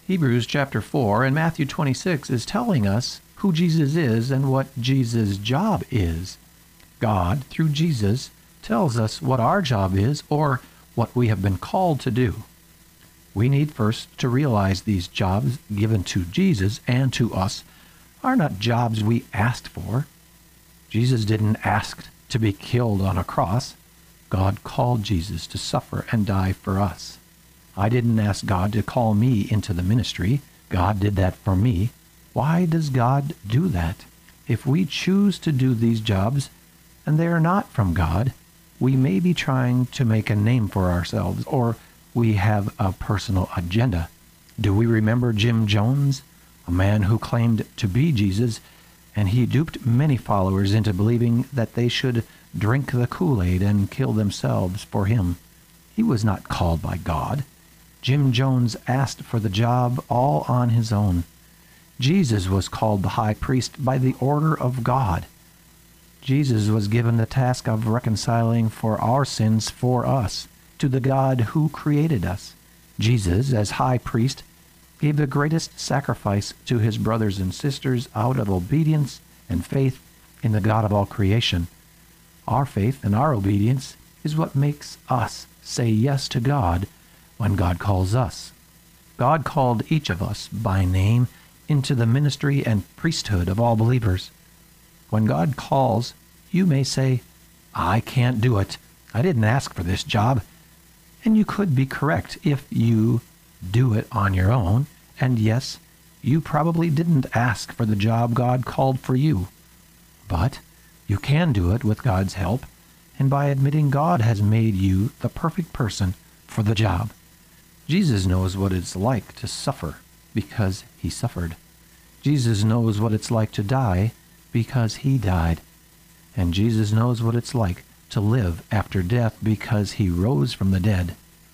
Hebrews chapter 4 and Matthew 26 is telling us who Jesus is and what Jesus' job is. God, through Jesus, tells us what our job is or what we have been called to do. We need first to realize these jobs given to Jesus and to us are not jobs we asked for. Jesus didn't ask to be killed on a cross. God called Jesus to suffer and die for us. I didn't ask God to call me into the ministry. God did that for me. Why does God do that? If we choose to do these jobs and they are not from God, we may be trying to make a name for ourselves, or we have a personal agenda. Do we remember Jim Jones, a man who claimed to be Jesus, and he duped many followers into believing that they should drink the Kool-Aid and kill themselves for him? He was not called by God. Jim Jones asked for the job all on his own. Jesus was called the high priest by the order of God. Jesus was given the task of reconciling for our sins for us to the God who created us. Jesus, as high priest, gave the greatest sacrifice to his brothers and sisters out of obedience and faith in the God of all creation. Our faith and our obedience is what makes us say yes to God when God calls us. God called each of us by name into the ministry and priesthood of all believers. When God calls, you may say, "I can't do it. I didn't ask for this job." And you could be correct if you do it on your own. And yes, you probably didn't ask for the job God called for you. But you can do it with God's help and by admitting God has made you the perfect person for the job. Jesus knows what it's like to suffer because he suffered. Jesus knows what it's like to die because he died. And Jesus knows what it's like to live after death because he rose from the dead.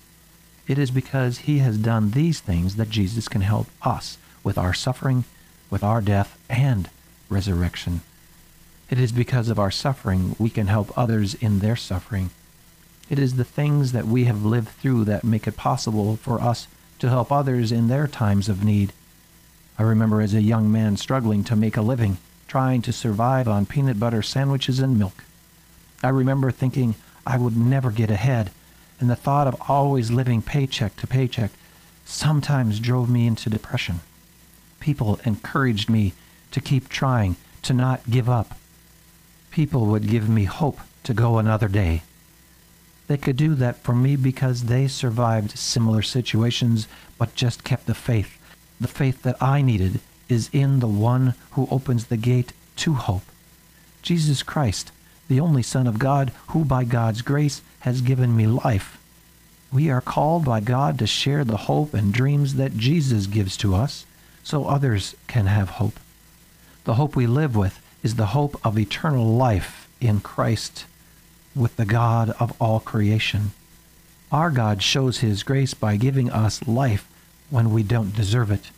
It is because he has done these things that Jesus can help us with our suffering, with our death, and resurrection. It is because of our suffering we can help others in their suffering. It is the things that we have lived through that make it possible for us to help others in their times of need. I remember as a young man struggling to make a living, trying to survive on peanut butter sandwiches and milk. I remember thinking I would never get ahead, and the thought of always living paycheck to paycheck sometimes drove me into depression. People encouraged me to keep trying, to not give up. People would give me hope to go another day. They could do that for me because they survived similar situations but just kept the faith. The faith that I needed is in the one who opens the gate to hope. Jesus Christ, the only Son of God, who by God's grace has given me life. We are called by God to share the hope and dreams that Jesus gives to us so others can have hope. The hope we live with is the hope of eternal life in Christ with the God of all creation. Our God shows his grace by giving us life when we don't deserve it.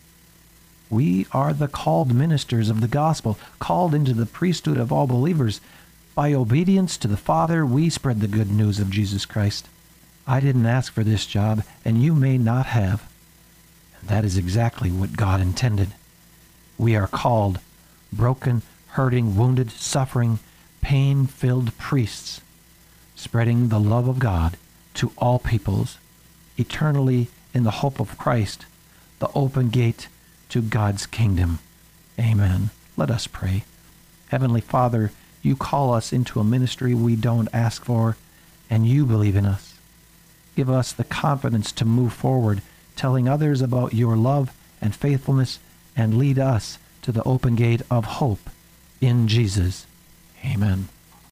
We are the called ministers of the gospel, called into the priesthood of all believers. By obedience to the Father, we spread the good news of Jesus Christ. I didn't ask for this job, and you may not have. And that is exactly what God intended. We are called broken, hurting, wounded, suffering, pain-filled priests, spreading the love of God to all peoples, eternally in the hope of Christ, the open gate to God's kingdom. Amen. Let us pray. Heavenly Father, you call us into a ministry we don't ask for, and you believe in us. Give us the confidence to move forward, telling others about your love and faithfulness, and lead us to the open gate of hope in Jesus. Amen.